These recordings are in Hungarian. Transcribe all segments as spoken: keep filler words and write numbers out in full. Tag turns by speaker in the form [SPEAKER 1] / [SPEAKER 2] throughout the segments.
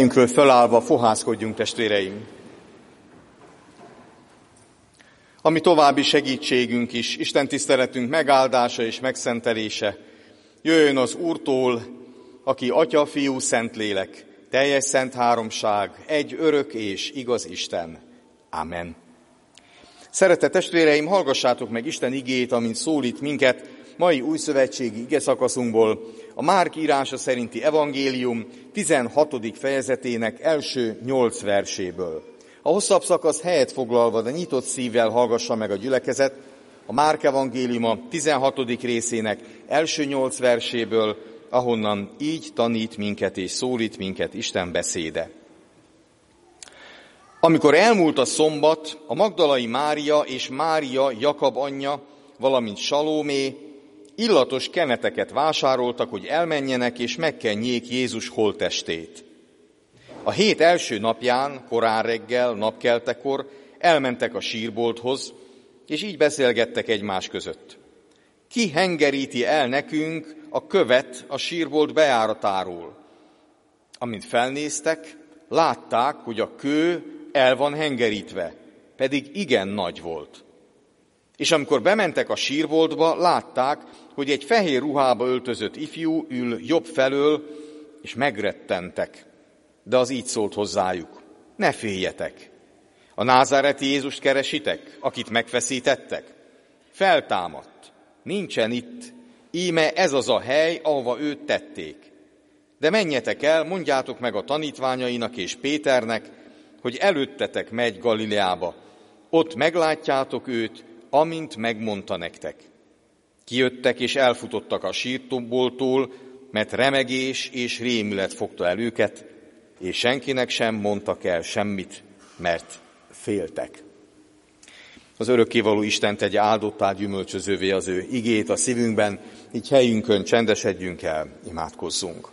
[SPEAKER 1] Helyünkről fölállva fohászkodjunk, testvéreim. Ami további segítségünk is, Isten tiszteletünk megáldása és megszentelése jöjjön az Úrtól, aki Atya, Fiú, Szentlélek, teljes szent háromság, egy örök és igaz Isten. Amen. Szeretett testvéreim, hallgassátok meg Isten igéjét, amint szólít minket mai újszövetségi igeszakaszunkból, a Márk írása szerinti evangélium tizenhatodik fejezetének első nyolc verséből. A hosszabb szakasz helyet foglalva, de nyitott szívvel hallgassa meg a gyülekezet a Márk evangéliuma tizenhatodik részének első nyolc verséből, ahonnan így tanít minket és szólít minket Isten beszéde. Amikor elmúlt a szombat, a magdalai Mária és Mária Jakab anyja, valamint Salómé illatos keneteket vásároltak, hogy elmenjenek és megkenjék Jézus holttestét. A hét első napján, korán reggel, napkeltekor elmentek a sírbolthoz, és így beszélgettek egymás között. Ki hengeríti el nekünk a követ a sírbolt bejáratáról? Amint felnéztek, látták, hogy a kő el van hengerítve, pedig igen nagy volt. És amikor bementek a sírboltba, látták, hogy egy fehér ruhába öltözött ifjú ül jobb felől, és megrettentek. De az így szólt hozzájuk: ne féljetek! A názáreti Jézust keresitek, akit megfeszítettek? Feltámadt, nincsen itt, íme ez az a hely, ahova őt tették. De menjetek el, mondjátok meg a tanítványainak és Péternek, hogy előttetek megy Galileába. Ott meglátjátok őt, amint megmondta nektek. Kijöttek és elfutottak a sírbolttól, mert remegés és rémület fogta el őket, és senkinek sem mondtak el semmit, mert féltek. Az örökkévaló Isten tegye áldottá, gyümölcsözővé az ő igét a szívünkben, így helyünkön csendesedjünk el, imádkozzunk.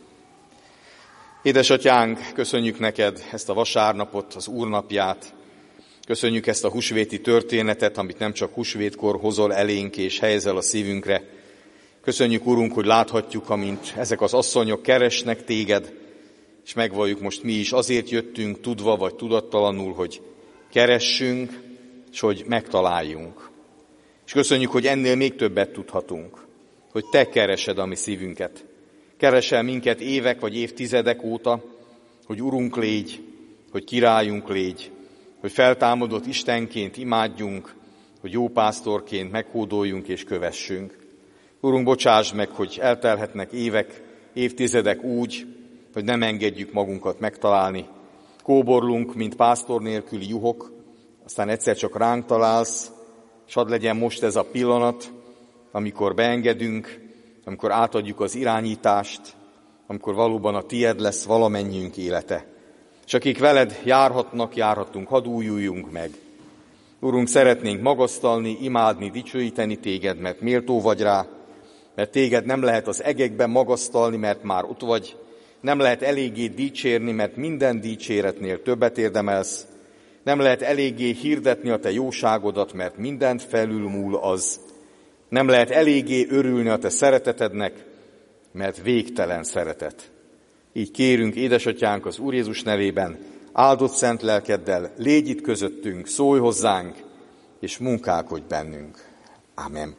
[SPEAKER 1] Édesatyánk, köszönjük neked ezt a vasárnapot, az Úrnapját, köszönjük ezt a húsvéti történetet, amit nem csak húsvétkor hozol elénk és helyezel a szívünkre. Köszönjük, Urunk, hogy láthatjuk, amint ezek az asszonyok keresnek téged, és megvalljuk, most mi is azért jöttünk, tudva vagy tudattalanul, hogy keressünk, és hogy megtaláljunk. És köszönjük, hogy ennél még többet tudhatunk, hogy te keresed a mi szívünket. Keresel minket évek vagy évtizedek óta, hogy Urunk légy, hogy királyunk légy, hogy feltámadott Istenként imádjunk, hogy jó pásztorként meghódoljunk és kövessünk. Urunk, bocsáss meg, hogy eltelhetnek évek, évtizedek úgy, hogy nem engedjük magunkat megtalálni. Kóborlunk, mint pásztor nélküli juhok, aztán egyszer csak ránk találsz, és hadd legyen most ez a pillanat, amikor beengedünk, amikor átadjuk az irányítást, amikor valóban a tied lesz valamennyiünk élete. És akik veled járhatnak, járhatunk, hadd újuljunk meg. Urunk, szeretnénk magasztalni, imádni, dicsőíteni téged, mert méltó vagy rá, mert téged nem lehet az egekben magasztalni, mert már ott vagy, nem lehet eléggé dicsérni, mert minden dicséretnél többet érdemelsz, nem lehet eléggé hirdetni a te jóságodat, mert mindent felülmúl az, nem lehet eléggé örülni a te szeretetednek, mert végtelen szeretet. Így kérünk, édesatyánk, az Úr Jézus nevében, áldott szent lelkeddel, légy itt közöttünk, szólj hozzánk, és munkálkodj bennünk. Amen.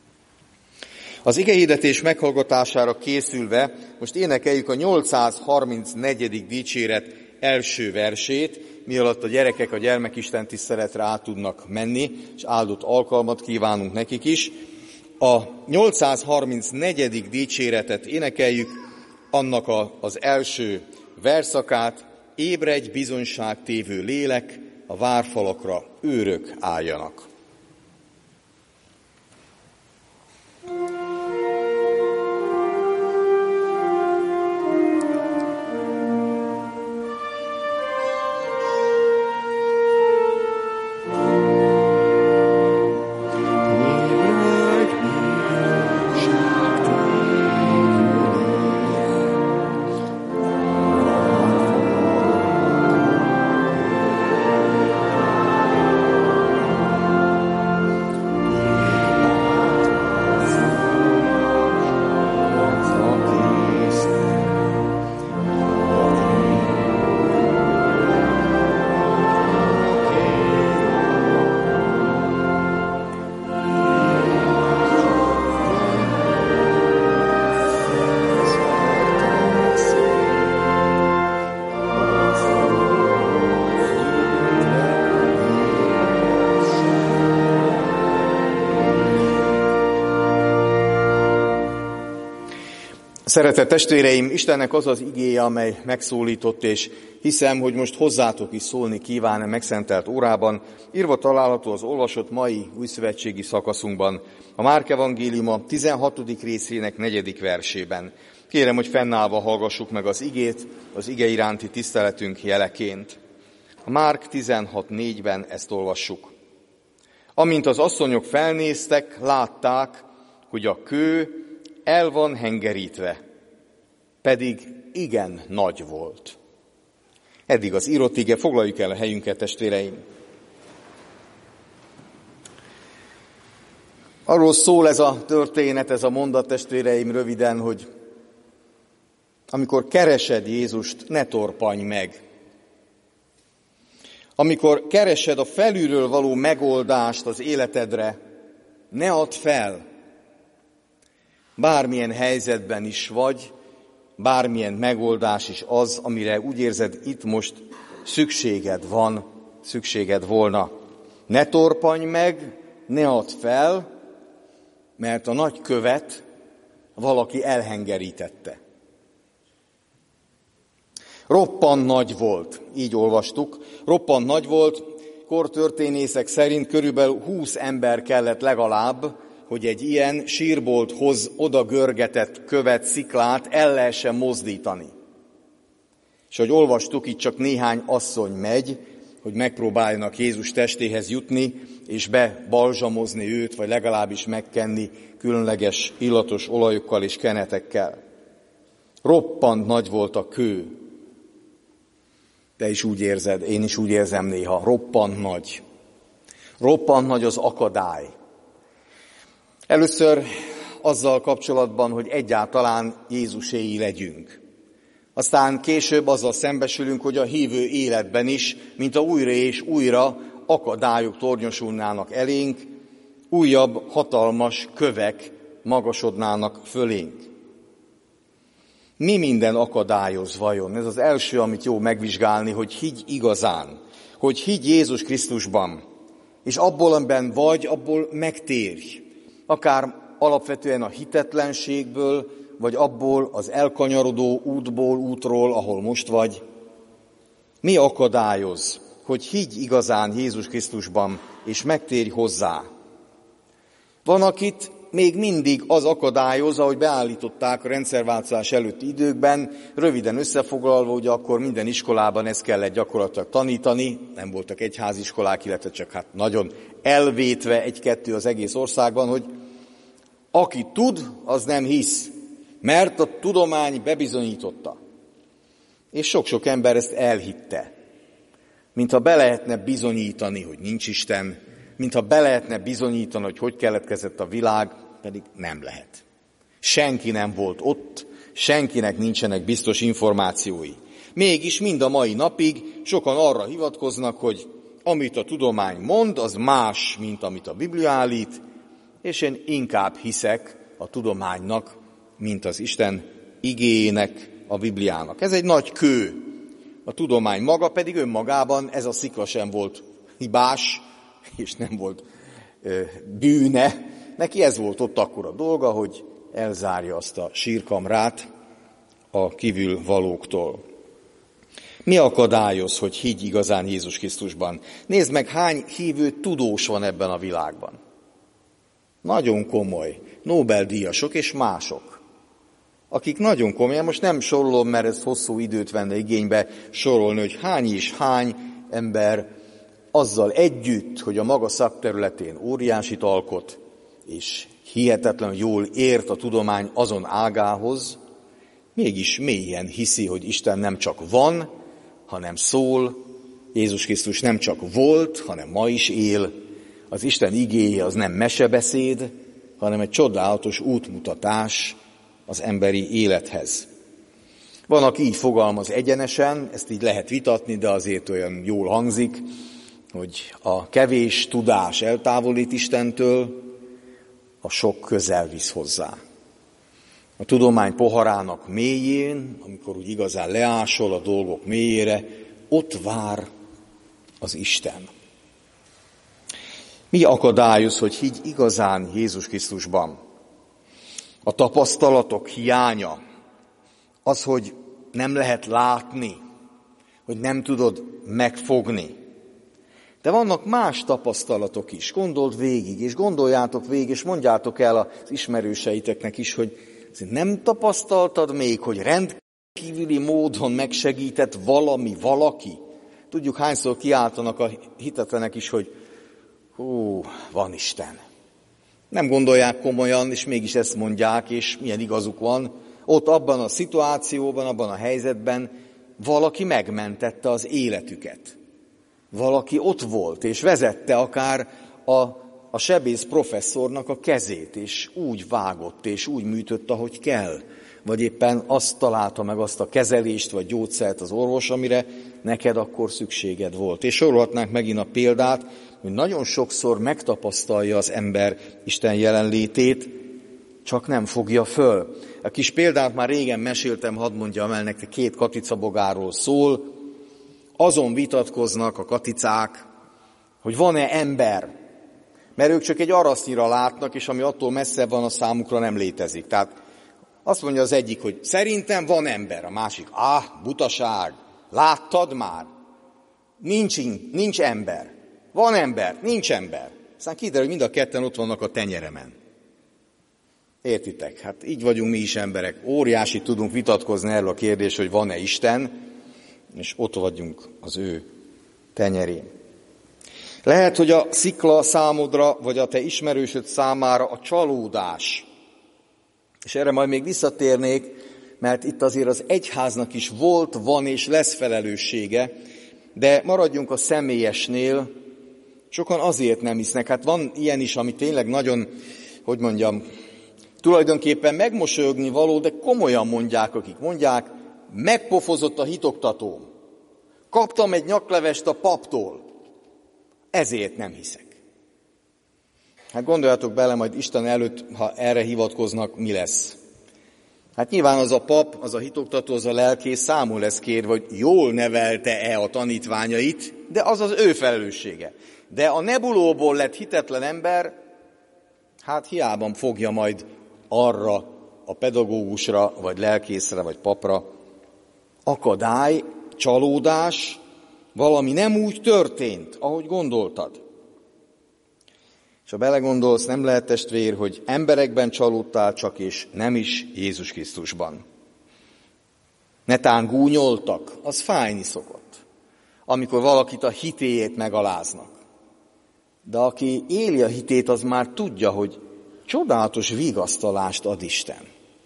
[SPEAKER 1] Az igehirdetés meghallgatására készülve most énekeljük a nyolcszázharmincnegyedik dicséret első versét, mi alatt a gyerekek a gyermekisten tiszteletre át tudnak menni, és áldott alkalmat kívánunk nekik is. A nyolcszázharmincnegyedik dicséretet énekeljük, annak a, az első verszakát: ébredj bizonyságtévő lélek, a várfalakra őrök álljanak.
[SPEAKER 2] Amen.
[SPEAKER 1] Szeretett testvéreim, Istennek az az igéje, amely megszólított, és hiszem, hogy most hozzátok is szólni kíván a megszentelt órában. Írva található az olvasott mai újszövetségi szakaszunkban, a Márk evangéliuma tizenhatodik részének negyedik versében. Kérem, hogy fennállva hallgassuk meg az igét, az ige iránti tiszteletünk jeleként. A Márk tizenhat négyben ezt olvassuk. Amint az asszonyok felnéztek, látták, hogy a kő el van hengerítve, pedig igen nagy volt. Eddig az írott ige, foglaljuk el a helyünket, testvéreim. Arról szól ez a történet, ez a mondat, testvéreim, röviden, hogy amikor keresed Jézust, ne torpanj meg. Amikor keresed a felülről való megoldást az életedre, ne add fel. Bármilyen helyzetben is vagy, bármilyen megoldás is az, amire úgy érzed, itt most szükséged van, szükséged volna. Ne torpanj meg, ne add fel, mert a nagy követ valaki elhengerítette. Roppant nagy volt, így olvastuk, roppant nagy volt, kortörténészek szerint körülbelül húsz ember kellett legalább, hogy egy ilyen sírbolthoz oda görgetett követ, sziklát el lehessen mozdítani. És ahogy olvastuk, itt csak néhány asszony megy, hogy megpróbáljanak Jézus testéhez jutni, és bebalzsamozni őt, vagy legalábbis megkenni különleges illatos olajokkal és kenetekkel. Roppant nagy volt a kő. Te is úgy érzed, én is úgy érzem néha, roppant nagy. Roppant nagy az akadály. Először azzal kapcsolatban, hogy egyáltalán Jézuséi legyünk. Aztán később azzal szembesülünk, hogy a hívő életben is, mint a újra és újra akadályok tornyosulnának elénk, újabb hatalmas kövek magasodnának fölénk. Mi minden akadályoz vajon? Ez az első, amit jó megvizsgálni, hogy higgy igazán, hogy higgy Jézus Krisztusban, és abból, amiben vagy, abból megtérj. Akár alapvetően a hitetlenségből, vagy abból az elkanyarodó útból, útról, ahol most vagy. Mi akadályoz, hogy higgy igazán Jézus Krisztusban, és megtérj hozzá? Van, akit még mindig az akadályoz, ahogy beállították a rendszerváltozás előtti időkben, röviden összefoglalva, hogy akkor minden iskolában ezt kellett gyakorlatilag tanítani, nem voltak egyháziskolák, illetve csak hát nagyon elvétve egy-kettő az egész országban, hogy aki tud, az nem hisz, mert a tudomány bebizonyította. És sok-sok ember ezt elhitte. Mintha be lehetne bizonyítani, hogy nincs Isten, mintha be lehetne bizonyítani, hogy hogy keletkezett a világ, pedig nem lehet. Senki nem volt ott, senkinek nincsenek biztos információi. Mégis mind a mai napig sokan arra hivatkoznak, hogy amit a tudomány mond, az más, mint amit a Biblia állít, és én inkább hiszek a tudománynak, mint az Isten igéjének, a Bibliának. Ez egy nagy kő. A tudomány maga pedig önmagában, ez a szikla sem volt hibás, és nem volt ö, bűne. Neki ez volt ott akkor a dolga, hogy elzárja azt a sírkamrát a kívül valóktól. Mi akadályoz, hogy higgy igazán Jézus Krisztusban? Nézd meg, hány hívő tudós van ebben a világban. Nagyon komoly, Nobel-díjasok és mások, akik nagyon komolyan, most nem sorolom, mert ez hosszú időt venne igénybe sorolni, hogy hány és hány ember azzal együtt, hogy a maga szakterületén óriásit alkot, és hihetetlenül jól ért a tudomány azon ágához, mégis mélyen hiszi, hogy Isten nem csak van, hanem szól, Jézus Krisztus nem csak volt, hanem ma is él, az Isten igéje az nem mesebeszéd, hanem egy csodálatos útmutatás az emberi élethez. Van, aki így fogalmaz egyenesen, ezt így lehet vitatni, de azért olyan jól hangzik, hogy a kevés tudás eltávolít Istentől, a sok közel visz hozzá. A tudomány poharának mélyén, amikor úgy igazán leásol a dolgok mélyére, ott vár az Isten. Mi akadályoz, hogy higgy igazán Jézus Krisztusban? A tapasztalatok hiánya, az, hogy nem lehet látni, hogy nem tudod megfogni. De vannak más tapasztalatok is. Gondold végig, és gondoljátok végig, és mondjátok el az ismerőseiteknek is, hogy nem tapasztaltad még, hogy rendkívüli módon megsegített valami, valaki. Tudjuk, hányszor kiáltanak a hitetlenek is, hogy hú, van Isten. Nem gondolják komolyan, és mégis ezt mondják, és milyen igazuk van. Ott abban a szituációban, abban a helyzetben valaki megmentette az életüket. Valaki ott volt, és vezette akár a, a sebész professzornak a kezét, és úgy vágott, és úgy műtött, ahogy kell. Vagy éppen azt találta meg azt a kezelést, vagy gyógyszert az orvos, amire neked akkor szükséged volt. És sorolhatnánk megint a példát, hogy nagyon sokszor megtapasztalja az ember Isten jelenlétét, csak nem fogja föl. A kis példát már régen meséltem, hadd mondjam el nektek, két katicabogáról szól. Azon vitatkoznak a katicák, hogy van-e ember, mert ők csak egy arasznyira látnak, és ami attól messzebb van, a számukra nem létezik. Tehát azt mondja az egyik, hogy szerintem van ember, a másik, ah, butaság, láttad már? Nincs, nincs ember. Van ember, nincs ember. Aztán kiderül, hogy mind a ketten ott vannak a tenyeremen. Értitek? Hát így vagyunk mi is emberek. Óriási tudunk vitatkozni erről a kérdésről, hogy van-e Isten, és ott vagyunk az ő tenyerén. Lehet, hogy a szikla számodra, vagy a te ismerősöd számára a csalódás. És erre majd még visszatérnék, mert itt azért az egyháznak is volt, van és lesz felelőssége, de maradjunk a személyesnél, sokan azért nem hisznek. Hát van ilyen is, ami tényleg nagyon, hogy mondjam, tulajdonképpen megmosolyogni való, de komolyan mondják, akik mondják, megpofozott a hitoktatóm. Kaptam egy nyaklevest a paptól. Ezért nem hiszek. Hát gondoljatok bele, majd Isten előtt, ha erre hivatkoznak, mi lesz. Hát nyilván az a pap, az a hitoktató, az a lelkész számul lesz kérve, hogy jól nevelte-e a tanítványait, de az az ő felelőssége. De a nebulóból lett hitetlen ember, hát hiába fogja majd arra a pedagógusra, vagy lelkészre, vagy papra akadály, csalódás, valami nem úgy történt, ahogy gondoltad. És ha belegondolsz, nem lehet, testvér, hogy emberekben csalódtál csak, és nem is Jézus Krisztusban. Netán gúnyoltak, az fájni szokott, amikor valakit a hitéjét megaláznak. De aki éli a hitét, az már tudja, hogy csodálatos vigasztalást ad Isten.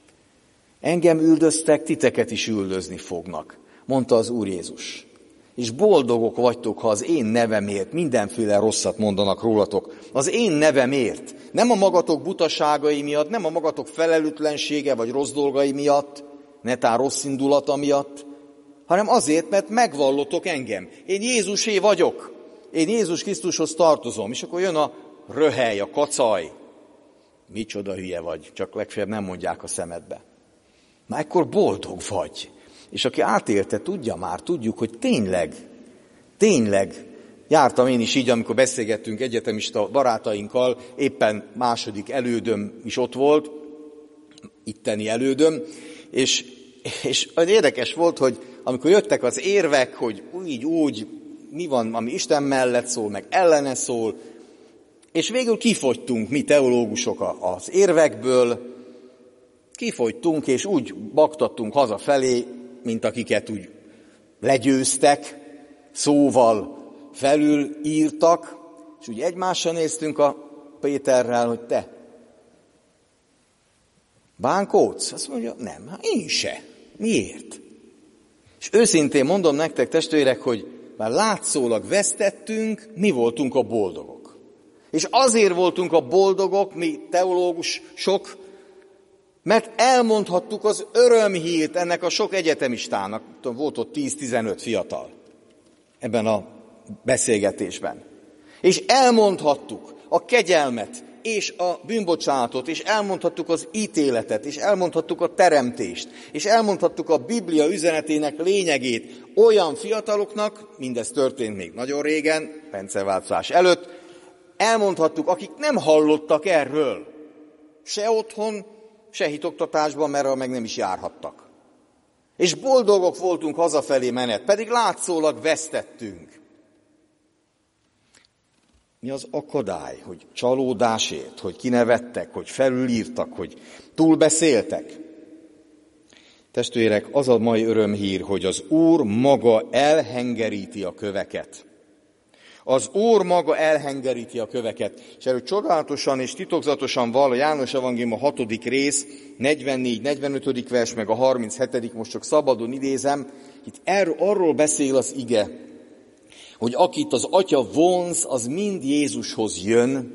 [SPEAKER 1] Engem üldöztek, titeket is üldözni fognak, mondta az Úr Jézus. És boldogok vagytok, ha az én nevemért mindenféle rosszat mondanak rólatok. Az én nevemért. Nem a magatok butaságai miatt, nem a magatok felelőtlensége vagy rossz dolgai miatt, netán rossz indulata miatt, hanem azért, mert megvallotok engem. Én Jézusé vagyok. Én Jézus Krisztushoz tartozom. És akkor jön a röhely, a kacaj. Micsoda hülye vagy, csak legfeljebb nem mondják a szemedbe. Na ekkor boldog vagy. És aki átélte, tudja már, tudjuk, hogy tényleg, tényleg, jártam én is így, amikor beszélgettünk egyetemista barátainkkal, éppen második elődöm is ott volt, itteni elődöm, és, és érdekes volt, hogy amikor jöttek az érvek, hogy úgy, úgy, mi van, ami Isten mellett szól, meg ellene szól, és végül kifogytunk mi teológusok az érvekből, kifogytunk, és úgy baktattunk hazafelé, mint akiket úgy legyőztek, szóval felül írtak, és úgy egymásra néztünk a Péterrel, hogy te bánkódsz? Azt mondja, nem, hát én se. Miért? És őszintén mondom nektek, testvérek, hogy már látszólag vesztettünk, mi voltunk a boldogok. És azért voltunk a boldogok, mi teológusok, mert elmondhattuk az örömhírt ennek a sok egyetemistának, volt ott tíz-tizenöt fiatal ebben a beszélgetésben. És elmondhattuk a kegyelmet, és a bűnbocsánatot, és elmondhattuk az ítéletet, és elmondhattuk a teremtést, és elmondhattuk a Biblia üzenetének lényegét olyan fiataloknak, mindez történt még nagyon régen, rendszerváltozás előtt, elmondhattuk, akik nem hallottak erről, se otthon, se hitoktatásban, mert meg nem is járhattak. És boldogok voltunk hazafelé menet, pedig látszólag vesztettünk. Mi az akadály, hogy csalódásért, hogy kinevettek, hogy felülírtak, hogy túlbeszéltek? Testvérek, az a mai örömhír, hogy az Úr maga elhengeríti a köveket. Az Úr maga elhengeríti a köveket. És erről csodálatosan és titokzatosan val a János Evangélium a hatodik rész, negyvennégy negyvenötödik vers, meg a harminchetedik most csak szabadon idézem. Itt erről, arról beszél az ige, hogy akit az Atya vonz, az mind Jézushoz jön,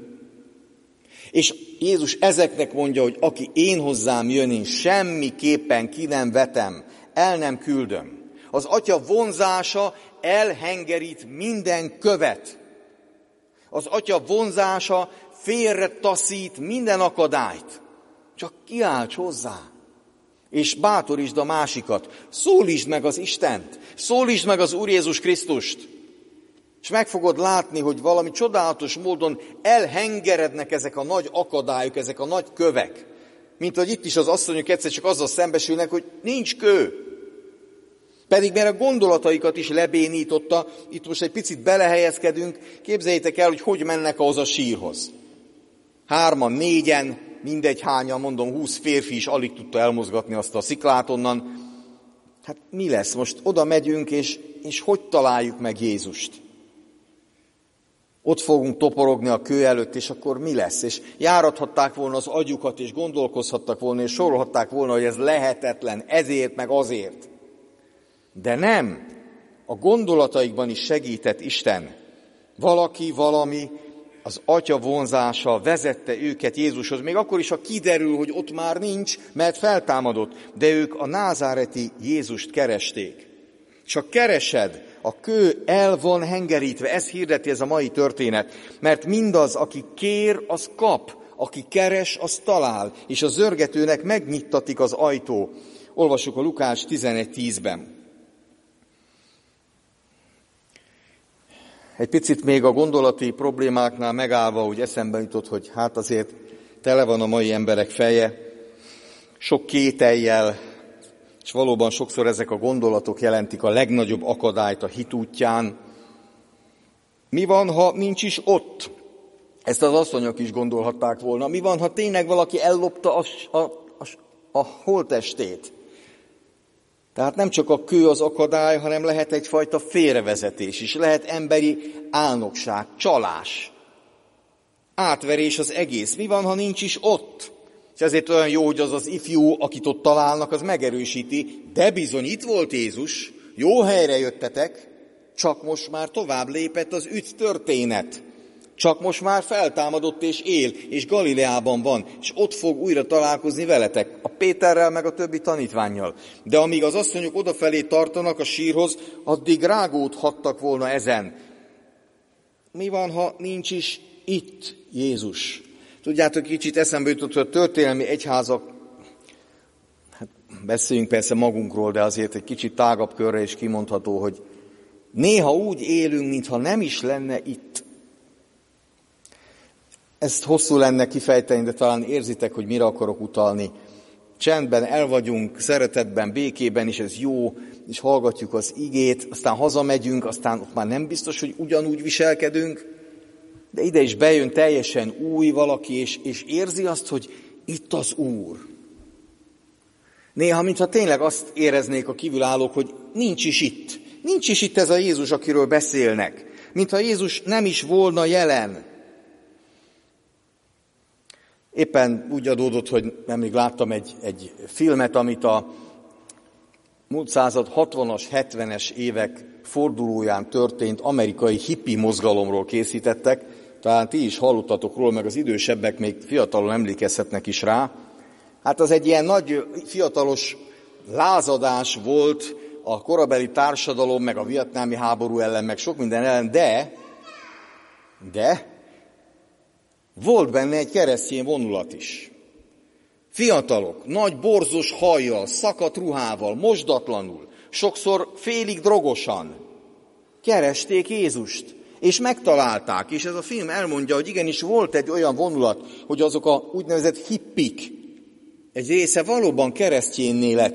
[SPEAKER 1] és Jézus ezeknek mondja, hogy aki én hozzám jön, én semmiképpen ki nem vetem, el nem küldöm. Az Atya vonzása elhengerít minden követ. Az Atya vonzása félre taszít minden akadályt. Csak kiálts hozzá, és bátorítsd a másikat. Szólítsd meg az Istent, szólítsd meg az Úr Jézus Krisztust, és meg fogod látni, hogy valami csodálatos módon elhengerednek ezek a nagy akadályok, ezek a nagy kövek. Mint hogy itt is az asszonyok egyszer csak azzal szembesülnek, hogy nincs kő. Pedig mert a gondolataikat is lebénította, itt most egy picit belehelyezkedünk, képzeljétek el, hogy hogy mennek ahhoz a sírhoz. Hárman, négyen, mindegy hányan, mondom, húsz férfi is alig tudta elmozgatni azt a sziklát onnan. Hát mi lesz? Most oda megyünk, és, és hogy találjuk meg Jézust? Ott fogunk toporogni a kő előtt, és akkor mi lesz? És járathatták volna az agyukat, és gondolkozhattak volna, és sorolhatták volna, hogy ez lehetetlen, ezért, meg azért. De nem, a gondolataikban is segített Isten. Valaki, valami, az Atya vonzása vezette őket Jézushoz, még akkor is, ha kiderül, hogy ott már nincs, mert feltámadott, de ők a názáreti Jézust keresték. Csak keresed, a kő el van hengerítve, ez hirdeti ez a mai történet, mert mindaz, aki kér, az kap, aki keres, az talál, és a zörgetőnek megnyittatik az ajtó. Olvassuk a Lukás tizenegy tízben. Egy picit még a gondolati problémáknál megállva, úgy eszembe jutott, hogy hát azért tele van a mai emberek feje, sok kétellyel, és valóban sokszor ezek a gondolatok jelentik a legnagyobb akadályt a hit útján. Mi van, ha nincs is ott? Ezt az asszonyok is gondolhatták volna. Mi van, ha tényleg valaki ellopta a, a, a, a holttestét? Tehát nem csak a kő az akadály, hanem lehet egyfajta félrevezetés is, lehet emberi álnokság, csalás, átverés az egész. Mi van, ha nincs is ott? És ezért olyan jó, hogy az az ifjú, akit ott találnak, az megerősíti, de bizony itt volt Jézus, jó helyre jöttetek, csak most már tovább lépett az ügy történet. Csak most már feltámadott és él, és Galileában van, és ott fog újra találkozni veletek, a Péterrel meg a többi tanítvánnyal. De amíg az asszonyok odafelé tartanak a sírhoz, addig rágódhattak volna ezen. Mi van, ha nincs is itt Jézus? Tudjátok, kicsit eszembe jutott, hogy a történelmi egyházak, hát beszéljünk persze magunkról, de azért egy kicsit tágabb körre is kimondható, hogy néha úgy élünk, mintha nem is lenne itt. Ezt hosszú lenne kifejteni, de talán érzitek, hogy mire akarok utalni. Csendben el vagyunk, szeretetben, békében is ez jó, és hallgatjuk az igét, aztán hazamegyünk, aztán ott már nem biztos, hogy ugyanúgy viselkedünk, de ide is bejön teljesen új valaki, és, és érzi azt, hogy itt az Úr. Néha, mintha tényleg azt éreznék a kívülállók, hogy nincs is itt. Nincs is itt ez a Jézus, akiről beszélnek. Mintha Jézus nem is volna jelen. Éppen úgy adódott, hogy nemrég láttam egy, egy filmet, amit a múlt század hatvanas, hetvenes évek fordulóján történt amerikai hippi mozgalomról készítettek. Talán ti is hallottatok róla, meg az idősebbek még fiatalon emlékezhetnek is rá. Hát az egy ilyen nagy fiatalos lázadás volt a korabeli társadalom, meg a vietnámi háború ellen, meg sok minden ellen, de, de volt benne egy keresztény vonulat is. Fiatalok, nagy borzos hajjal, szakadt ruhával, mosdatlanul, sokszor félig drogosan keresték Jézust, és megtalálták, és ez a film elmondja, hogy igenis volt egy olyan vonulat, hogy azok a úgynevezett hippik, egy része valóban keresztjénné lett,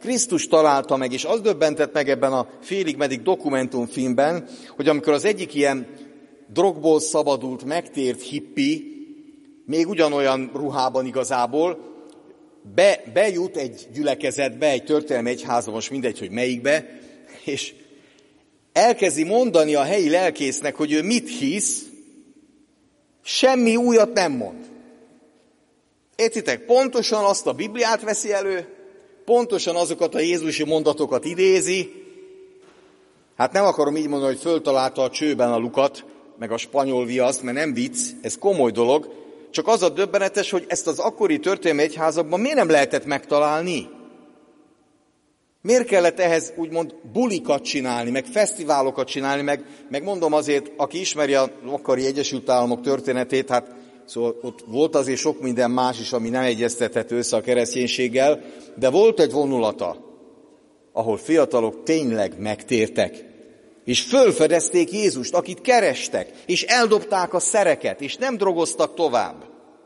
[SPEAKER 1] Krisztus találta meg, és az döbbentett meg ebben a félig meddig dokumentumfilmben, hogy amikor az egyik ilyen drogból szabadult, megtért hippi, még ugyanolyan ruhában igazából, be, bejut egy gyülekezetbe, egy történelmi egyházba, most mindegy, hogy melyikbe, és elkezdi mondani a helyi lelkésznek, hogy ő mit hisz, semmi újat nem mond. Értitek, pontosan azt a Bibliát veszi elő, pontosan azokat a jézusi mondatokat idézi. Hát nem akarom így mondani, hogy föltalálta a csőben a lukat, meg a spanyol viaszt, mert nem vicc, ez komoly dolog. Csak az a döbbenetes, hogy ezt az akkori történelmi egyházakban miért nem lehetett megtalálni? Miért kellett ehhez úgymond bulikat csinálni, meg fesztiválokat csinálni, meg, meg mondom azért, aki ismeri a akkori Egyesült Államok történetét, hát szóval ott volt azért sok minden más is, ami nem egyeztethető össze a kereszténységgel, de volt egy vonulata, ahol fiatalok tényleg megtértek, és fölfedezték Jézust, akit kerestek, és eldobták a szereket, és nem drogoztak tovább.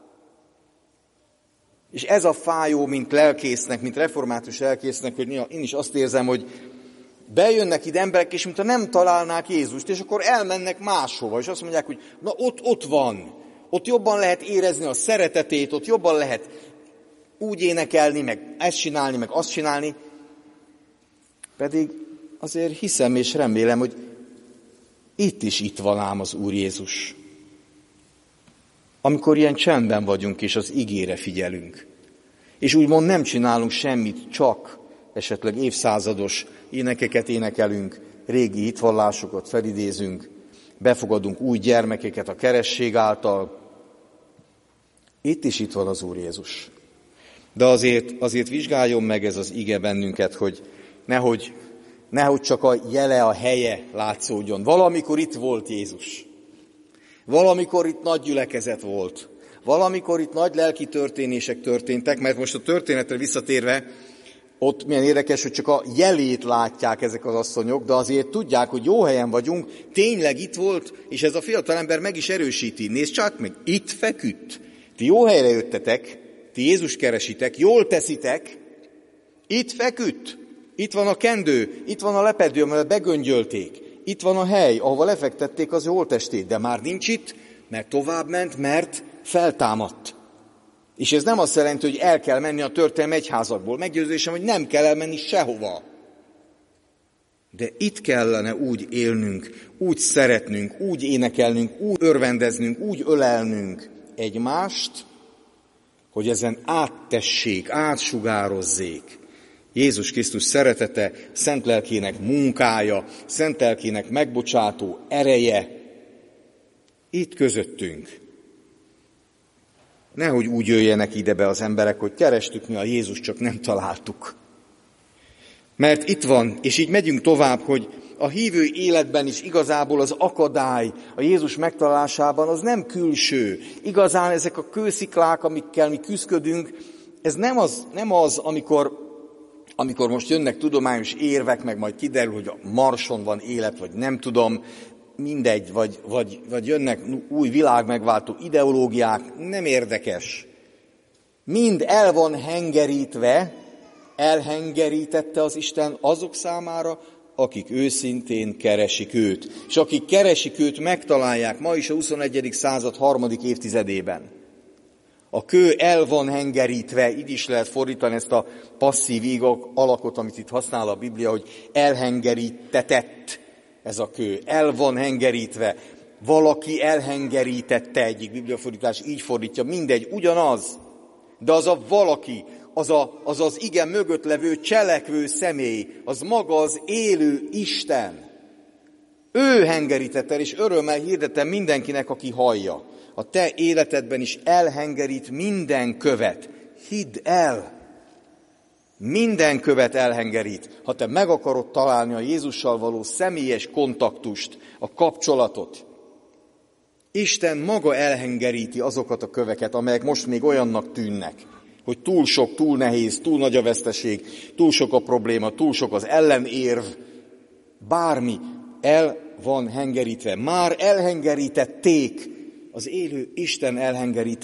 [SPEAKER 1] És ez a fájó, mint lelkésznek, mint református lelkésznek, hogy én is azt érzem, hogy bejönnek ide emberek, és mintha nem találnák Jézust, és akkor elmennek máshova, és azt mondják, hogy na ott, ott van, ott jobban lehet érezni a szeretetét, ott jobban lehet úgy énekelni, meg ezt csinálni, meg azt csinálni. Pedig azért hiszem és remélem, hogy itt is itt van ám az Úr Jézus. Amikor ilyen csendben vagyunk, és az igére figyelünk. És úgymond nem csinálunk semmit, csak esetleg évszázados énekeket énekelünk, régi hitvallásokat felidézünk, befogadunk új gyermekeket a keresség által. Itt is itt van az Úr Jézus. De azért, azért vizsgáljon meg ez az ige bennünket, hogy nehogy, nehogy csak a jele, a helye látszódjon. Valamikor itt volt Jézus. Valamikor itt nagy gyülekezet volt. Valamikor itt nagy lelki történések történtek, mert most a történetre visszatérve, ott milyen érdekes, hogy csak a jelét látják ezek az asszonyok, de azért tudják, hogy jó helyen vagyunk, tényleg itt volt, és ez a fiatalember meg is erősíti. Nézd csak meg, itt feküdt. Ti jó helyre jöttetek, ti Jézus keresitek, jól teszitek, itt feküdt. Itt van a kendő, itt van a lepedő, amelyet begöngyölték. Itt van a hely, ahova lefektették az ő holttestét, de már nincs itt, mert továbbment, mert feltámadt. És ez nem azt jelenti, hogy el kell menni a történelmi egyházakból. Meggyőződésem, hogy nem kell elmenni sehova. De itt kellene úgy élnünk, úgy szeretnünk, úgy énekelnünk, úgy örvendeznünk, úgy ölelnünk egymást, hogy ezen áttessék, átsugározzék Jézus Krisztus szeretete, szent lelkének munkája, szent lelkének megbocsátó ereje itt közöttünk. Nehogy úgy jöjjenek ide be az emberek, hogy kerestük mi a Jézus, csak nem találtuk. Mert itt van, és így megyünk tovább, hogy a hívő életben is igazából az akadály a Jézus megtalálásában az nem külső. Igazán ezek a kősziklák, amikkel mi küzdködünk, ez nem az, nem az amikor, amikor most jönnek tudományos érvek, meg majd kiderül, hogy a Marson van élet, vagy nem tudom, mindegy, vagy, vagy, vagy jönnek új világmegváltó ideológiák, nem érdekes. Mind el van hengerítve, elhengerítette az Isten azok számára, akik őszintén keresik őt. És akik keresik őt, megtalálják ma is a huszonegyedik század harmadik évtizedében. A kő el van hengerítve, így is lehet fordítani ezt a passzív íg alakot, amit itt használ a Biblia, hogy elhengerítetett ez a kő. El van hengerítve. Valaki elhengerítette, egyik bibliafordítás így fordítja, mindegy, ugyanaz. De az a valaki, az a, az, az ige mögött levő cselekvő személy, az maga az élő Isten. Ő hengerített el, és örömmel hirdetem mindenkinek, aki hallja. A te életedben is elhengerít minden követ. Hidd el! Minden követ elhengerít. Ha te meg akarod találni a Jézussal való személyes kontaktust, a kapcsolatot, Isten maga elhengeríti azokat a köveket, amelyek most még olyannak tűnnek, hogy túl sok, túl nehéz, túl nagy a veszteség, túl sok a probléma, túl sok az ellenérv, bármi el van hengerítve. Már elhengerítették, az élő Isten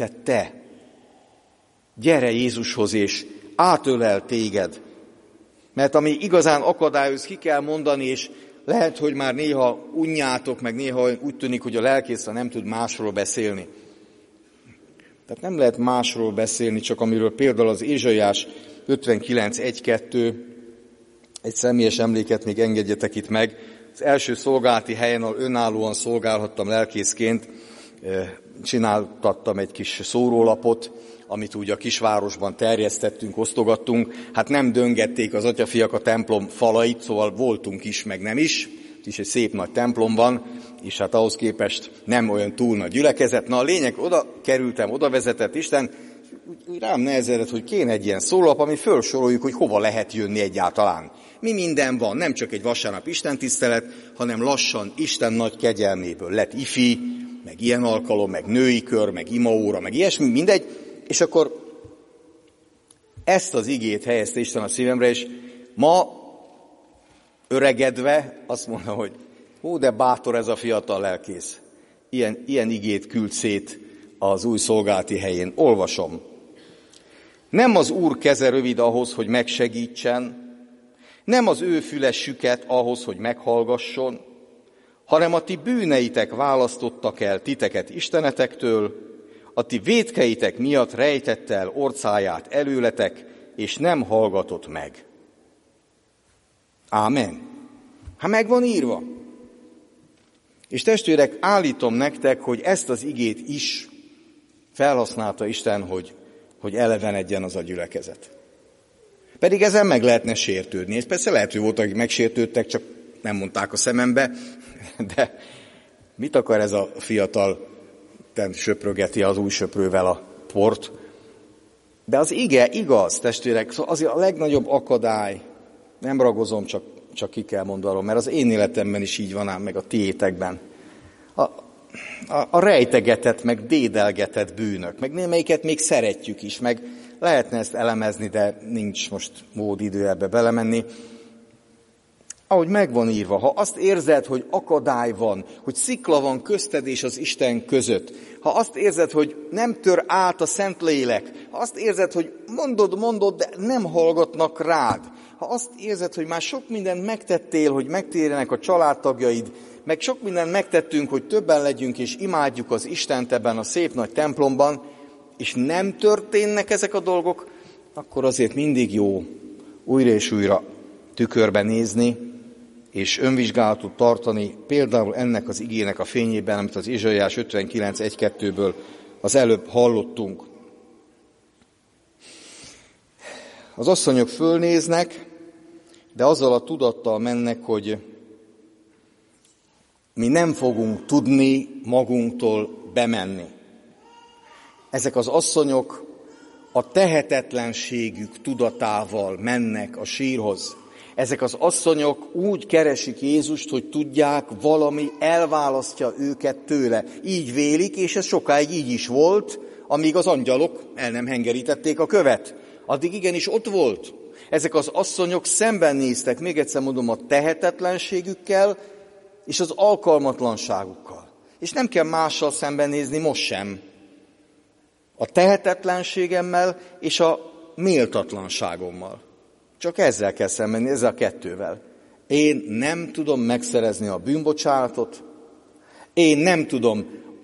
[SPEAKER 1] elhengerítette. Gyere Jézushoz, és átölel téged. Mert ami igazán akadályoz, ki kell mondani, és lehet, hogy már néha unjátok, meg néha úgy tűnik, hogy a lelkész nem tud másról beszélni. Tehát nem lehet másról beszélni, csak amiről például az Ézsaiás ötvenkilenc egy kettő, egy személyes emléket még engedjetek itt meg. Az első szolgálati helyen, ahol önállóan szolgálhattam lelkészként, csináltattam egy kis szórólapot, amit úgy a kisvárosban terjesztettünk, osztogattunk. Hát nem döngették az atyafiak a templom falait, szóval voltunk is, meg nem is. Itt is egy szép nagy templom van, és hát ahhoz képest nem olyan túl nagy gyülekezet. Na a lényeg, oda kerültem, oda vezetett Isten, úgy, úgy rám nehezedett, hogy kéne egy ilyen szólap, ami felsoroljuk, hogy hova lehet jönni egyáltalán. Mi minden van, nem csak egy vasárnap istentisztelet, hanem lassan Isten nagy kegyelméből lett ifi, meg ilyen alkalom, meg női kör, meg imaóra, meg ilyesmi, mindegy. És akkor ezt az igét helyezte Isten a szívemre, és ma öregedve azt mondom, hogy hú, de bátor ez a fiatal lelkész. Ilyen, ilyen igét küld szét az új szolgálati helyén. Olvasom. Nem az Úr keze rövid ahhoz, hogy megsegítsen, nem az ő füle süket ahhoz, hogy meghallgasson, hanem a ti bűneitek választottak el titeket istenetektől, a ti vétkeitek miatt rejtette el orcáját előletek, és nem hallgatott meg. Ámen. Hát meg van írva. És testvérek, állítom nektek, hogy ezt az igét is felhasználta Isten, hogy, hogy elevenedjen az a gyülekezet. Pedig ezen meg lehetne sértődni. És persze lehet, hogy voltak, akik megsértődtek, csak nem mondták a szemembe, de mit akar ez a fiatal, söprögeti az új söprővel a port. De az ige igaz, testvérek, szóval az a legnagyobb akadály, nem ragozom, csak, csak ki kell mondanom, mert az én életemben is így van ám, meg a tiétekben. A, a, a rejtegetett, meg dédelgetett bűnök, meg némelyiket még szeretjük is, meg lehetne ezt elemezni, de nincs most mód idő ebbe belemenni. Ahogy meg van írva, ha azt érzed, hogy akadály van, hogy szikla van közted és az Isten között, ha azt érzed, hogy nem tör át a Szentlélek, ha azt érzed, hogy mondod, mondod, de nem hallgatnak rád, ha azt érzed, hogy már sok mindent megtettél, hogy megtérjenek a családtagjaid, meg sok mindent megtettünk, hogy többen legyünk és imádjuk az Istent ebben a szép nagy templomban, és nem történnek ezek a dolgok, akkor azért mindig jó újra és újra tükörbe nézni, és önvizsgálatot tartani, például ennek az igének a fényében, amit az Ézsaiás ötvenkilenc egy kettőből az előbb hallottunk. Az asszonyok fölnéznek, de azzal a tudattal mennek, hogy mi nem fogunk tudni magunktól bemenni. Ezek az asszonyok a tehetetlenségük tudatával mennek a sírhoz. Ezek az asszonyok úgy keresik Jézust, hogy tudják, valami elválasztja őket tőle. Így vélik, és ez sokáig így is volt, amíg az angyalok el nem hengerítették a követ. Addig igenis ott volt. Ezek az asszonyok szembenéztek, még egyszer mondom, a tehetetlenségükkel és az alkalmatlanságukkal. És nem kell mással szembenézni most sem. A tehetetlenségemmel és a méltatlanságommal. Csak ezzel kell szembenézni, ezzel a kettővel. Én nem tudom megszerezni a bűnbocsánatot, én nem tudom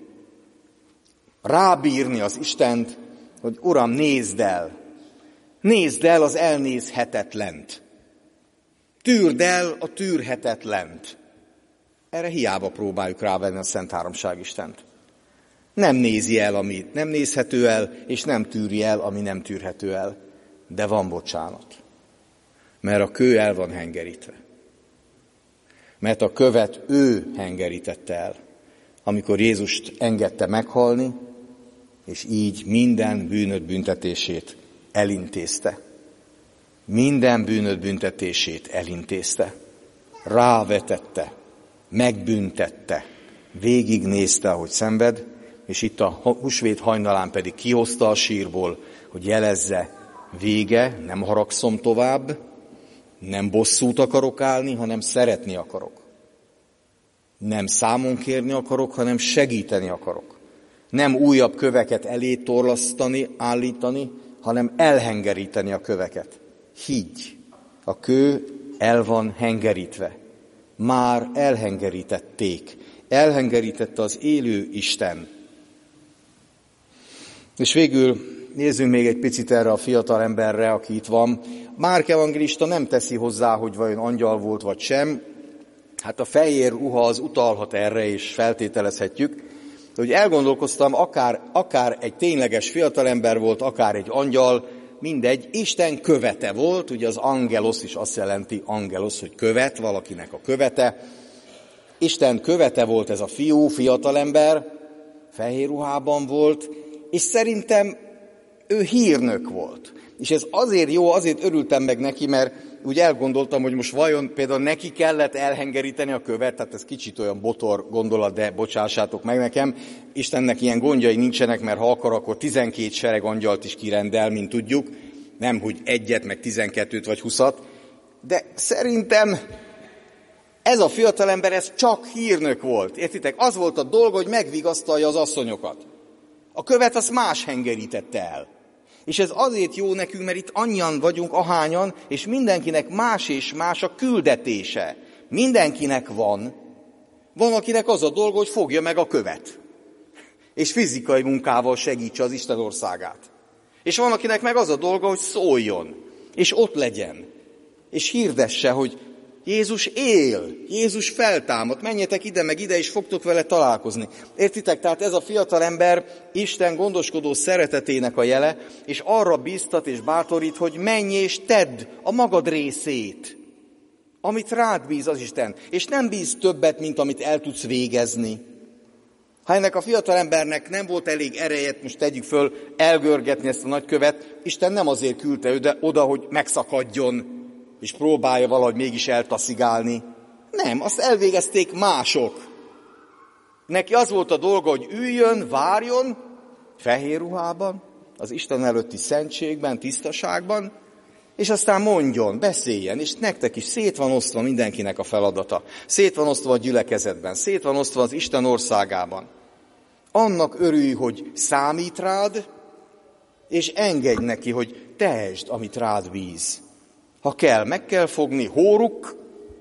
[SPEAKER 1] rábírni az Istent, hogy Uram, nézd el, nézd el az elnézhetetlent, tűrd el a tűrhetetlent. Erre hiába próbáljuk rávenni a Szent Háromság Istent. Nem nézi el, ami nem nézhető el, és nem tűri el, ami nem tűrhető el. De van bocsánat. Mert a kő el van hengerítve. Mert a követ ő hengerítette el, amikor Jézust engedte meghalni, és így minden bűnöd büntetését elintézte. Minden bűnöd büntetését elintézte. Rávetette, megbüntette, végignézte, ahogy szenved, és itt a húsvét hajnalán pedig kihozta a sírból, hogy jelezze, vége, nem haragszom tovább, nem bosszút akarok állni, hanem szeretni akarok. Nem számon kérni akarok, hanem segíteni akarok. Nem újabb köveket elé torlasztani, állítani, hanem elhengeríteni a köveket. Higgy, A kő el van hengerítve. Már elhengerítették. Elhengerítette az élő Isten. És végül nézzünk még egy picit erre a fiatal emberre, aki itt van. Márk evangélista nem teszi hozzá, hogy vajon angyal volt vagy sem. Hát a fehér ruha az utalhat erre, és feltételezhetjük. De hogy elgondolkoztam, akár, akár egy tényleges fiatalember volt, akár egy angyal, mindegy, Isten követe volt, ugye az angelos is azt jelenti, angelos, hogy követ, valakinek a követe. Isten követe volt ez a fiú, fiatalember, fehér ruhában volt, és szerintem ő hírnök volt. És ez azért jó, azért örültem meg neki, mert úgy elgondoltam, hogy most vajon például neki kellett elhengeríteni a követ, tehát ez kicsit olyan botor gondolat, de bocsássátok meg nekem. Istennek ilyen gondjai nincsenek, mert ha akar, akkor tizenkét sereg angyalt is kirendel, mint tudjuk. Nem, hogy egyet, meg tizenkettőt vagy huszat. De szerintem ez a fiatalember, ez csak hírnök volt. Értitek? Az volt a dolga, hogy megvigasztalja az asszonyokat. A követ azt más hengerítette el. És ez azért jó nekünk, mert itt annyian vagyunk, ahányan, és mindenkinek más és más a küldetése. Mindenkinek van. Van, akinek az a dolga, hogy fogja meg a követ. És fizikai munkával segítse az Isten országát. És van, akinek meg az a dolga, hogy szóljon. És ott legyen. És hirdesse, hogy Jézus él, Jézus feltámadt, menjetek ide meg ide, és fogtok vele találkozni. Értitek? Tehát ez a fiatal ember Isten gondoskodó szeretetének a jele, és arra bíztat és bátorít, hogy menj és tedd a magad részét, amit rád bíz az Isten. És nem bíz többet, mint amit el tudsz végezni. Ha ennek a fiatal embernek nem volt elég ereje, most tegyük föl, elgörgetni ezt a nagykövet, Isten nem azért küldte oda, hogy megszakadjon, és próbálja valahogy mégis eltaszigálni. Nem, azt elvégezték mások. Neki az volt a dolga, hogy üljön, várjon, fehér ruhában, az Isten előtti szentségben, tisztaságban, és aztán mondjon, beszéljen, és nektek is szét van osztva mindenkinek a feladata. Szét van osztva a gyülekezetben, szét van osztva az Isten országában. Annak örülj, hogy számít rád, és engedj neki, hogy tehesd, amit rád bíz. Ha kell, meg kell fogni, hóruk,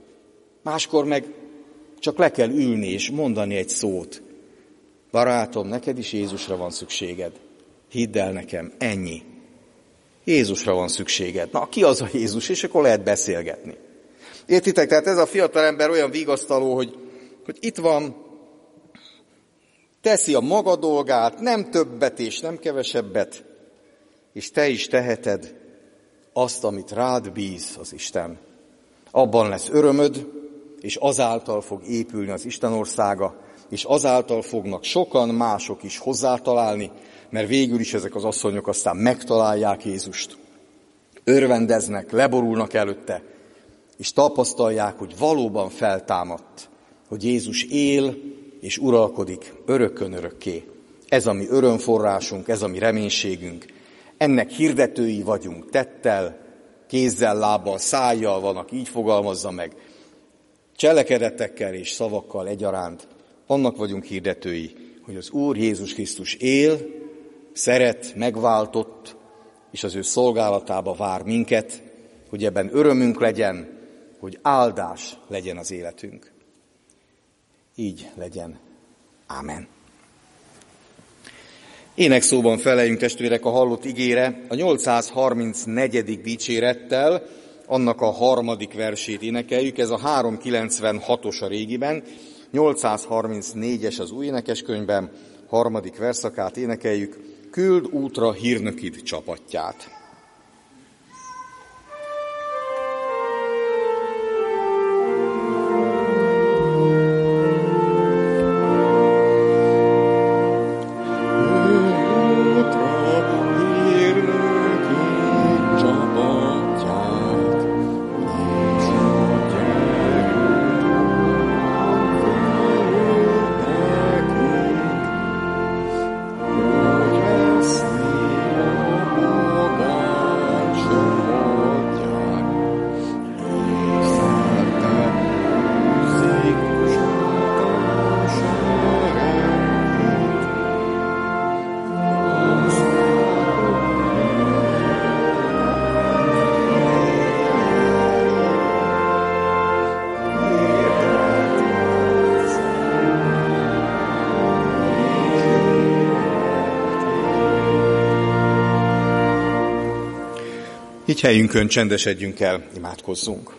[SPEAKER 1] máskor meg csak le kell ülni és mondani egy szót. Barátom, neked is Jézusra van szükséged. Hidd el nekem, ennyi. Jézusra van szükséged. Na, ki az a Jézus? És akkor lehet beszélgetni. Értitek? Tehát ez a fiatal ember olyan vigasztaló, hogy, hogy itt van, teszi a maga dolgát, nem többet és nem kevesebbet, és te is teheted azt, amit rád bíz az Isten. Abban lesz örömöd, és azáltal fog épülni az Isten országa, és azáltal fognak sokan mások is hozzátalálni, mert végül is ezek az asszonyok aztán megtalálják Jézust. Örvendeznek, leborulnak előtte, és tapasztalják, hogy valóban feltámadt, hogy Jézus él és uralkodik örökkön örökké. Ez a mi örömforrásunk, ez a mi reménységünk. Ennek hirdetői vagyunk, tettel, kézzel, lábbal, szájjal van, aki így fogalmazza meg, cselekedetekkel és szavakkal egyaránt. Annak vagyunk hirdetői, hogy az Úr Jézus Krisztus él, szeret, megváltott, és az ő szolgálatába vár minket, hogy ebben örömünk legyen, hogy áldás legyen az életünk. Így legyen. Ámen. Énekszóban feleljünk, testvérek, a hallott igére a nyolcszázharmincnegyedik dicsérettel, annak a harmadik versét énekeljük, ez a háromszázkilencvenhatos a régiben, nyolcszázharmincnégyes az új énekeskönyvben, harmadik verszakát énekeljük, küld útra hírnökid csapatját.
[SPEAKER 2] Maga
[SPEAKER 1] Így helyünkön csendesedjünk el, imádkozzunk.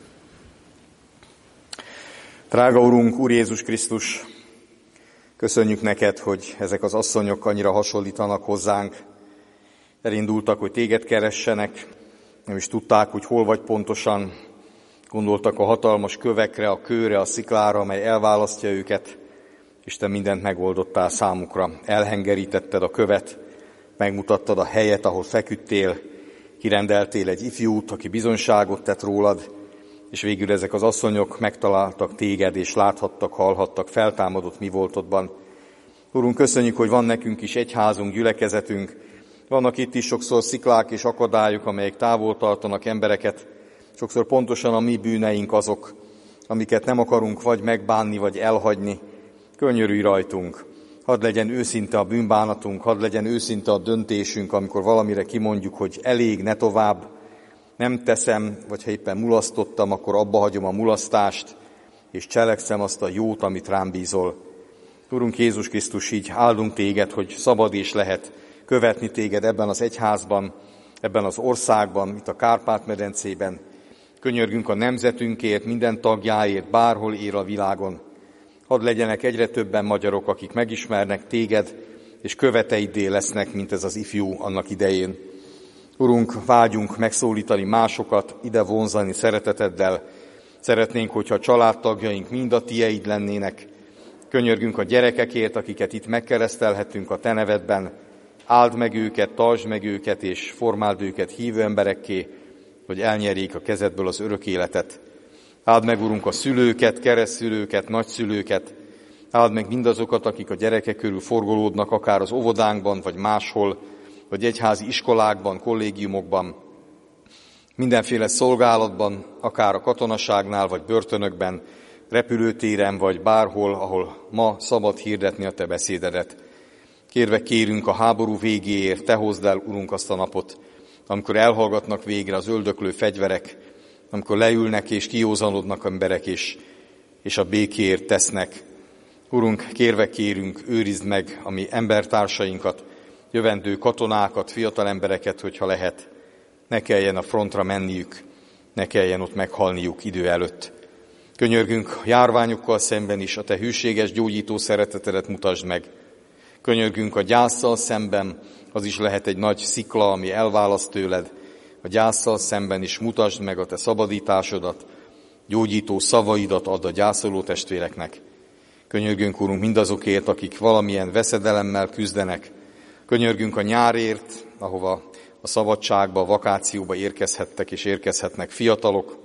[SPEAKER 1] Drága Urunk, Úr Jézus Krisztus, köszönjük neked, hogy ezek az asszonyok annyira hasonlítanak hozzánk. Elindultak, hogy téged keressenek, nem is tudták, hogy hol vagy pontosan. Gondoltak a hatalmas kövekre, a kőre, a sziklára, amely elválasztja őket. Isten mindent megoldottál számukra. Elhengerítetted a követ, megmutattad a helyet, ahol feküdtél, kirendeltél egy ifjút, aki bizonyságot tett rólad, és végül ezek az asszonyok megtaláltak téged, és láthattak, hallhattak feltámadott mi voltodban. Urunk, köszönjük, hogy van nekünk is egyházunk, gyülekezetünk. Vannak itt is sokszor sziklák és akadályok, amelyek távol tartanak embereket. Sokszor pontosan a mi bűneink azok, amiket nem akarunk vagy megbánni, vagy elhagyni. Könyörülj rajtunk. Hadd legyen őszinte a bűnbánatunk, hadd legyen őszinte a döntésünk, amikor valamire kimondjuk, hogy elég, ne tovább, nem teszem, vagy ha éppen mulasztottam, akkor abba hagyom a mulasztást, és cselekszem azt a jót, amit rám bízol. Urunk Jézus Krisztus, így áldunk téged, hogy szabad és lehet követni téged ebben az egyházban, ebben az országban, itt a Kárpát-medencében. Könyörgünk a nemzetünkért, minden tagjáért, bárhol él a világon. Hadd legyenek egyre többen magyarok, akik megismernek téged, és követeiddé lesznek, mint ez az ifjú annak idején. Urunk, vágyunk megszólítani másokat, ide vonzani szereteteddel. Szeretnénk, hogyha a családtagjaink mind a tieid lennének. Könyörgünk a gyerekekért, akiket itt megkeresztelhetünk a te nevedben. Áld meg őket, tartsd meg őket, és formáld őket hívő emberekké, hogy elnyerjék a kezedből az örök életet. Áld meg, Urunk, a szülőket, keresztszülőket, nagyszülőket. Áld meg mindazokat, akik a gyerekek körül forgolódnak, akár az óvodánkban, vagy máshol, vagy egyházi iskolákban, kollégiumokban, mindenféle szolgálatban, akár a katonaságnál, vagy börtönökben, repülőtéren, vagy bárhol, ahol ma szabad hirdetni a te beszédedet. Kérve kérünk a háború végéért, te hozd el, Urunk, azt a napot, amikor elhallgatnak végre az öldöklő fegyverek, amikor leülnek és kijózanodnak emberek, és, és a békéért tesznek. Urunk, kérve kérünk, őrizd meg a mi embertársainkat, jövendő katonákat, fiatal embereket, hogyha lehet, ne kelljen a frontra menniük, ne kelljen ott meghalniuk idő előtt. Könyörgünk a járványokkal szemben is, a te hűséges gyógyító szeretetedet mutasd meg. Könyörgünk a gyásszal szemben, az is lehet egy nagy szikla, ami elválaszt tőled. A gyásszal szemben is mutasd meg a te szabadításodat, gyógyító szavaidat add a gyászoló testvéreknek. Könyörgünk, Urunk, mindazokért, akik valamilyen veszedelemmel küzdenek. Könyörgünk a nyárért, ahova a szabadságba, a vakációba érkezhettek és érkezhetnek fiatalok.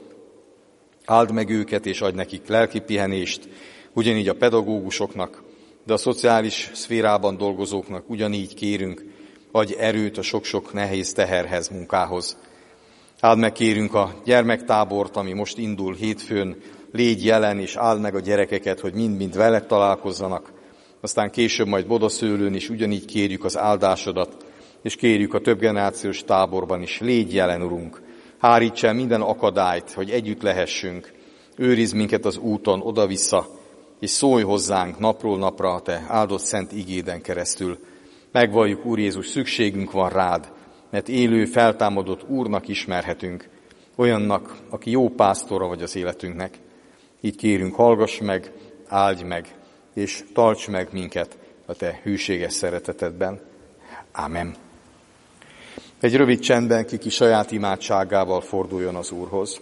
[SPEAKER 1] Áld meg őket, és adj nekik lelki pihenést, ugyanígy a pedagógusoknak, de a szociális szférában dolgozóknak ugyanígy kérünk, adj erőt a sok-sok nehéz teherhez, munkához. Áld meg, kérünk, a gyermektábort, ami most indul hétfőn, légy jelen, és áld meg a gyerekeket, hogy mind-mind veled találkozzanak. Aztán később majd Bodaszőlőn is ugyanígy kérjük az áldásodat, és kérjük a többgenerációs táborban is, légy jelen, Urunk. Háríts el minden akadályt, hogy együtt lehessünk. Őrizd minket az úton oda-vissza, és szólj hozzánk napról napra a te áldott szent igéden keresztül. Megvalljuk, Úr Jézus, szükségünk van rád, mert élő, feltámadott Úrnak ismerhetünk, olyannak, aki jó pásztora vagy az életünknek. Így kérünk, hallgass meg, áldj meg, és tarts meg minket a te hűséges szeretetedben. Ámen. Egy rövid csendben kiki saját imádságával forduljon az Úrhoz.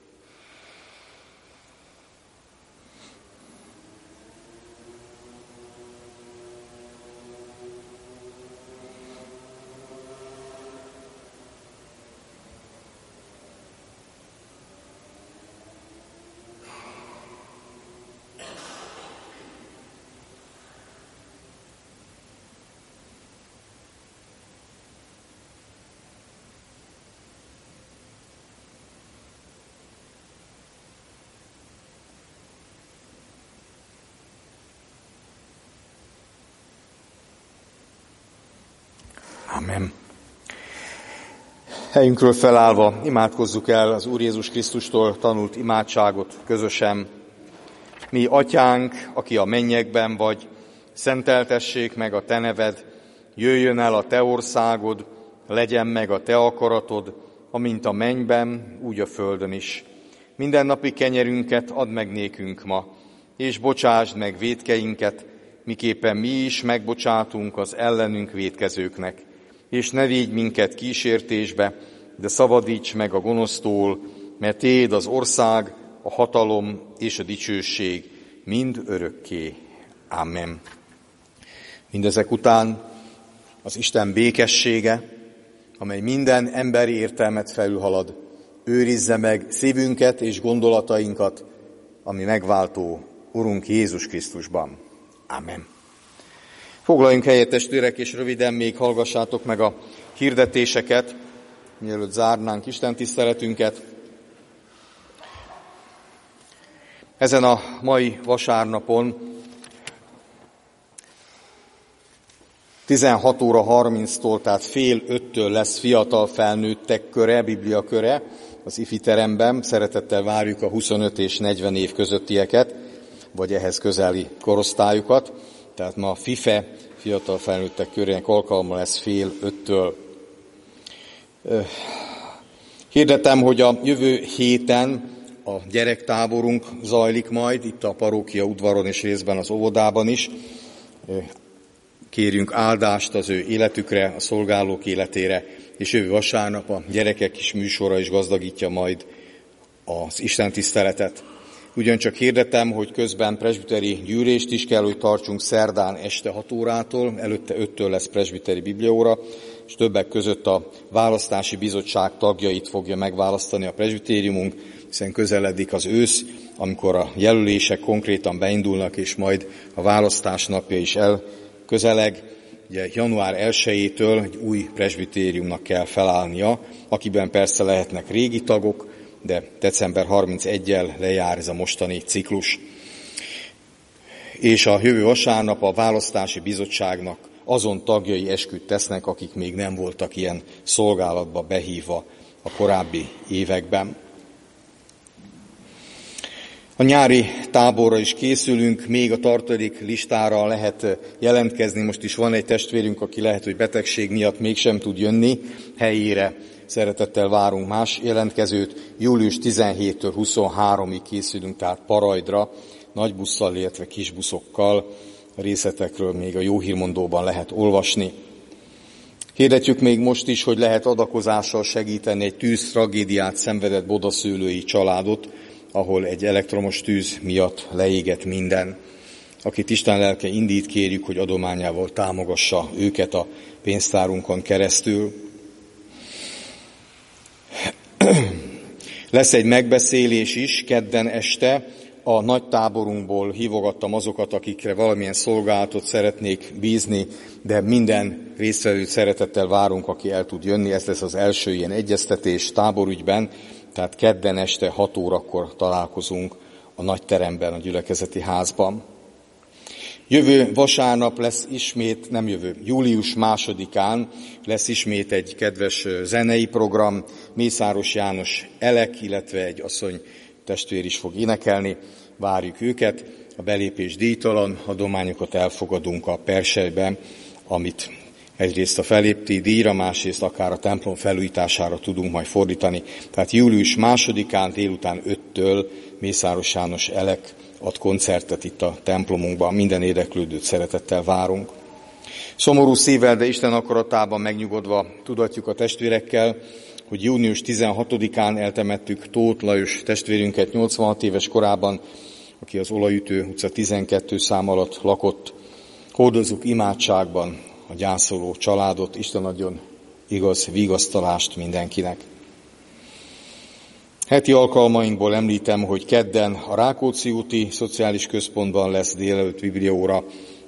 [SPEAKER 1] Amen. Helyünkről felállva imádkozzuk el az Úr Jézus Krisztustól tanult imádságot közösen. Mi, Atyánk, aki a mennyekben vagy, szenteltessék meg a te neved, jöjjön el a te országod, legyen meg a te akaratod, amint a mennyben, úgy a földön is. Mindennapi kenyerünket add meg nékünk ma, és bocsásd meg vétkeinket, miképpen mi is megbocsátunk az ellenünk vétkezőknek. És ne vigy minket kísértésbe, de szabadíts meg a gonosztól, mert Téd az ország, a hatalom és a dicsőség mind örökké. Amen. Mindezek után az Isten békessége, amely minden emberi értelmet felülhalad, őrizze meg szívünket és gondolatainkat, ami megváltó Urunk Jézus Krisztusban. Amen. Foglaljunk helyet, testvérek, és röviden még hallgassátok meg a hirdetéseket, mielőtt zárnánk Isten tiszteletünket. Ezen a mai vasárnapon tizenhat óra harminctól, tehát fél öttől lesz fiatal felnőttek köre, Biblia köre az ifi teremben. Szeretettel várjuk a huszonöt és negyven év közöttieket, vagy ehhez közeli korosztályukat. Tehát ma a FIFE, fiatal felnőttek körének alkalma lesz fél öttől. Hirdetem, hogy a jövő héten a gyerektáborunk zajlik majd, itt a parókia udvaron és részben az óvodában is. Kérjünk áldást az ő életükre, a szolgálók életére, és jövő vasárnap a gyerekek is műsora is gazdagítja majd az istentiszteletet. Ugyancsak hirdetem, hogy közben presbiteri gyűlést is kell, hogy tartsunk szerdán este hat órától, előtte öttől lesz presbiteri bibliaóra, és többek között a választási bizottság tagjait fogja megválasztani a presbitériumunk, hiszen közeledik az ősz, amikor a jelölések konkrétan beindulnak, és majd a választás napja is elközeleg. Ugye január elsejétől egy új presbitériumnak kell felállnia, akiben persze lehetnek régi tagok, de december harmincegyedikével lejár ez a mostani ciklus. És a jövő vasárnap a választási bizottságnak azon tagjai esküt tesznek, akik még nem voltak ilyen szolgálatba behívva a korábbi években. A nyári táborra is készülünk, még a tartalék listára lehet jelentkezni. Most is van egy testvérünk, aki lehet, hogy betegség miatt mégsem tud jönni helyére. Szeretettel várunk más jelentkezőt. július tizenhétedikétől huszonháromidig készülünk, tehát Parajdra, nagy busszal, illetve kis buszokkal. A részletekről még a Jó Hírmondóban lehet olvasni. Hirdetjük még most is, hogy lehet adakozással segíteni egy tűz tragédiát szenvedett bodaszőlői családot, ahol egy elektromos tűz miatt leégett minden. Akit Isten lelke indít, kérjük, hogy adományával támogassa őket a pénztárunkon keresztül. Lesz egy megbeszélés is kedden este. A nagy táborunkból hívogattam azokat, akikre valamilyen szolgálatot szeretnék bízni, de minden résztvevőt szeretettel várunk, aki el tud jönni. Ez lesz az első ilyen egyeztetés táborügyben, tehát kedden este hat órakor találkozunk a nagy teremben, a gyülekezeti házban. Jövő vasárnap lesz ismét, nem jövő, július másodikán lesz ismét egy kedves zenei program. Mészáros János Elek, illetve egy asszony testvér is fog énekelni. Várjuk őket. A belépés díjtalan, adományokat elfogadunk a perselybe, amit egyrészt a felépti díjra, másrészt akár a templom felújítására tudunk majd fordítani. Tehát július másodikán délután öttől Mészáros János Elek ad koncertet itt a templomunkban. Minden érdeklődőt szeretettel várunk. Szomorú szívvel, de Isten akaratában megnyugodva tudatjuk a testvérekkel, hogy június tizenhatodikán eltemettük Tóth Lajos testvérünket nyolcvanhat éves korában, aki az Olajütő utca tizenkettő szám alatt lakott. Hordozzuk imádságban a gyászoló családot, Isten adjon igaz vigasztalást mindenkinek. Heti alkalmainkból említem, hogy kedden a Rákóczi úti szociális központban lesz délelőtt bibliaóra.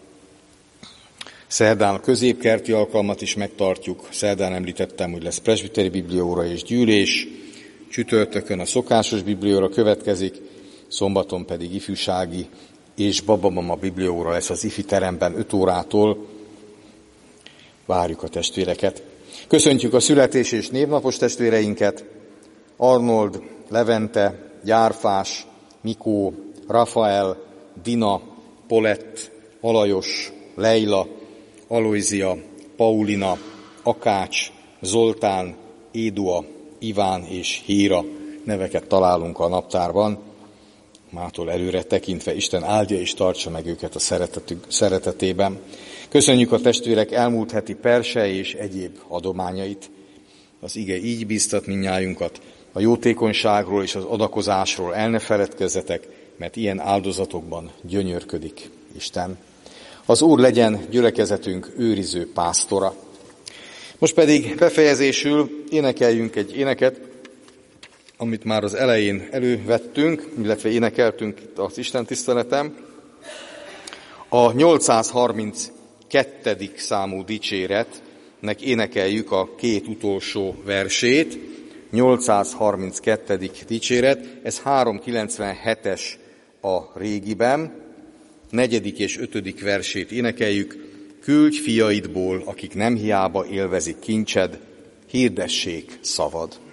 [SPEAKER 1] Szerdán a középkerti alkalmat is megtartjuk. Szerdán említettem, hogy lesz presbiteri bibliaóra és gyűlés. Csütörtökön a szokásos bibliaóra következik, szombaton pedig ifjúsági és babamama bibliaóra lesz az ifi teremben öt órától. Várjuk a testvéreket. Köszöntjük a születés és névnapos testvéreinket. Arnold, Levente, Gyárfás, Mikó, Rafael, Dina, Polett, Alajos, Leila, Alojzia, Paulina, Akács, Zoltán, Édua, Iván és Híra neveket találunk a naptárban. Mától előre tekintve Isten áldja és tartsa meg őket a szeretetük, szeretetében. Köszönjük a testvérek elmúlt heti perse és egyéb adományait. Az ige így bíztat mindnyájunkat. A jótékonyságról és az adakozásról el ne feledkezzetek, mert ilyen áldozatokban gyönyörködik Isten. Az Úr legyen gyülekezetünk őriző pásztora. Most pedig befejezésül énekeljünk egy éneket, amit már az elején elővettünk, illetve énekeltünk itt az Isten tiszteletem. A nyolcszázharminckettedik számú dicséretnek énekeljük a két utolsó versét. nyolcszázharminckettedik dicséret, ez háromszázkilencvenhetes a régiben, negyedik és ötödik versét énekeljük. Küldj fiaidból, akik nem hiába élvezik kincsed, hirdessék szavad.